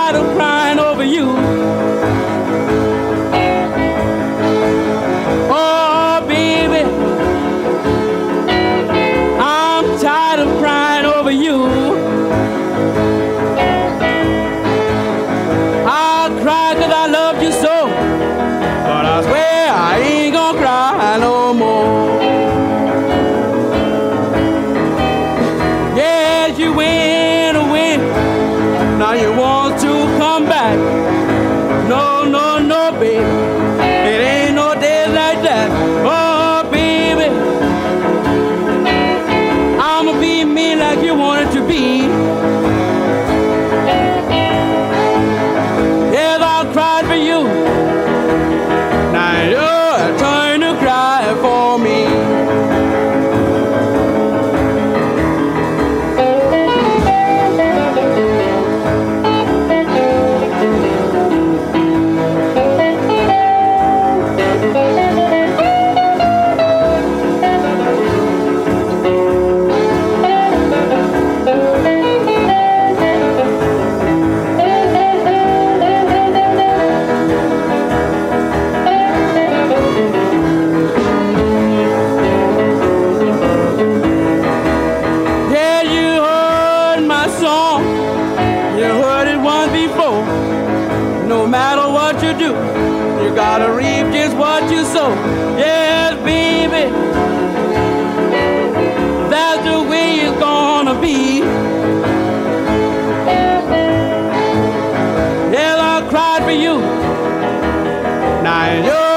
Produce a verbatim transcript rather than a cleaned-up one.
tired of crying over you. Oh, baby, I'm tired of crying over you. I cry 'cause I loved you so, but I swear I ain't gonna cry no more. Yes, you went away, now you want to come back. No, no, no, baby, it ain't no days like that. Oh, baby, I'ma be me like you wanted to be. Yes, I cried for you, now you're trying to cry for me. No matter what you do, you gotta reap just what you sow. Yes, baby, that's the way it's gonna be. Yes, I cried for you, now you're